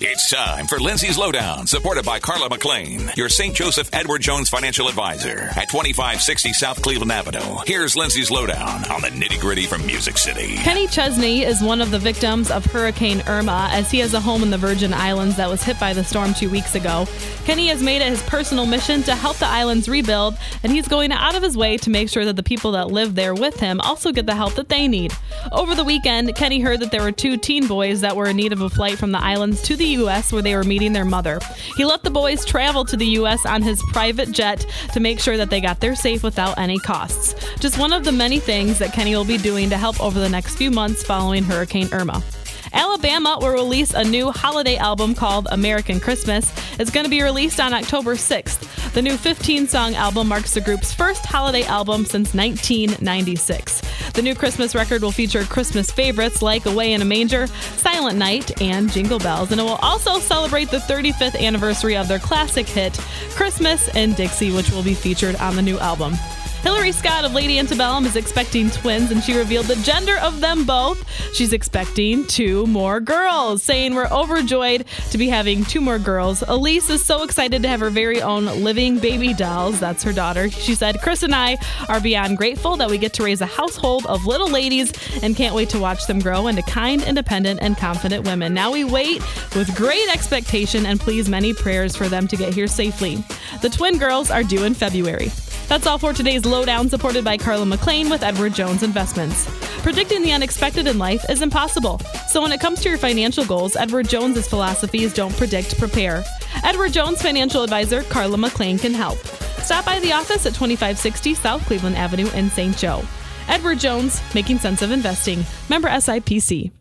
It's time for Lindsay's Lowdown, supported by Carla McLean, your St. Joseph Edward Jones financial advisor at 2560 South Cleveland Avenue. Here's Lindsay's Lowdown on the nitty-gritty from Music City. Kenny Chesney is one of the victims of Hurricane Irma, as he has a home in the Virgin Islands that was hit by the storm 2 weeks ago. Kenny has made it his personal mission to help the islands rebuild, and he's going out of his way to make sure that the people that live there with him also get the help that they need. Over the weekend, Kenny heard that there were 2 teen boys that were in need of a flight from the islands to the U.S. where they were meeting their mother. He let the boys travel to the U.S. on his private jet to make sure that they got there safe without any costs. Just one of the many things that Kenny will be doing to help over the next few months following Hurricane Irma. Alabama will release a new holiday album called American Christmas. It's going to be released on October 6th. The new 15-song album marks the group's first holiday album since 1996. The new Christmas record will feature Christmas favorites like Away in a Manger, Silent Night, and Jingle Bells, and it will also celebrate the 35th anniversary of their classic hit, Christmas in Dixie, which will be featured on the new album. Hillary Scott of Lady Antebellum is expecting twins, and she revealed the gender of them both. She's expecting 2 more girls, saying, "We're overjoyed to be having 2 more girls. Elise is so excited to have her very own living baby dolls." That's her daughter. She said, "Chris and I are beyond grateful that we get to raise a household of little ladies and can't wait to watch them grow into kind, independent, and confident women. Now we wait with great expectation and please many prayers for them to get here safely." The twin girls are due in February. That's all for today's Lowdown, supported by Carla McLean with Edward Jones Investments. Predicting the unexpected in life is impossible. So when it comes to your financial goals, Edward Jones's philosophy is don't predict, prepare. Edward Jones financial advisor Carla McLean can help. Stop by the office at 2560 South Cleveland Avenue in St. Joe. Edward Jones, making sense of investing. Member SIPC.